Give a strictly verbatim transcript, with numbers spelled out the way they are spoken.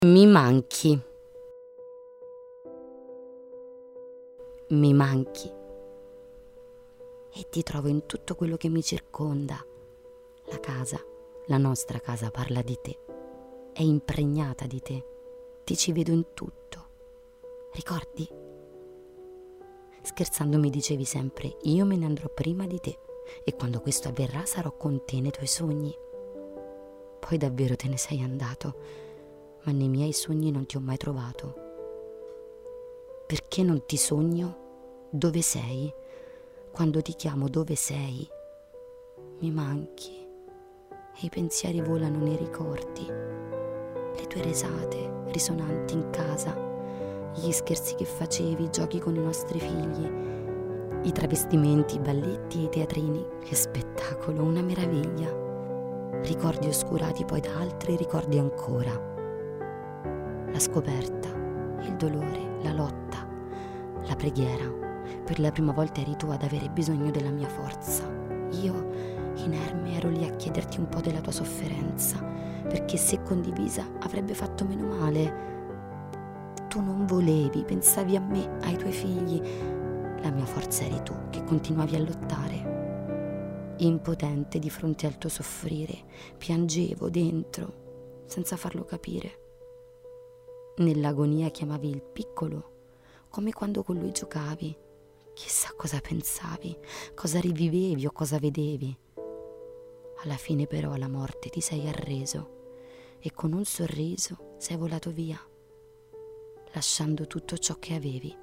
Mi manchi. Mi manchi. E ti trovo in tutto quello che mi circonda. La casa, la nostra casa parla di te. È impregnata di te. Ti ci vedo in tutto. Ricordi? Scherzando mi dicevi sempre: io me ne andrò prima di te e quando questo avverrà sarò con te nei tuoi sogni. Poi davvero te ne sei andato, ma nei miei sogni non ti ho mai trovato. Perché non ti sogno? Dove sei? Quando ti chiamo, dove sei? Mi manchi e i pensieri volano nei ricordi, le tue risate risonanti in casa, gli scherzi che facevi, i giochi con i nostri figli, i travestimenti, i balletti e i teatrini. Che spettacolo, una meraviglia. Ricordi oscurati poi da altri ricordi ancora. La scoperta, il dolore, la lotta, la preghiera. Per la prima volta eri tu ad avere bisogno della mia forza. Io, inerme, ero lì a chiederti un po' della tua sofferenza, perché se condivisa avrebbe fatto meno male. Tu non volevi, pensavi a me, ai tuoi figli. La mia forza eri tu, che continuavi a lottare. Impotente di fronte al tuo soffrire, piangevo dentro, senza farlo capire. Nell'agonia chiamavi il piccolo, come quando con lui giocavi. Chissà cosa pensavi, cosa rivivevi o cosa vedevi. Alla fine però alla morte ti sei arreso e con un sorriso sei volato via, lasciando tutto ciò che avevi.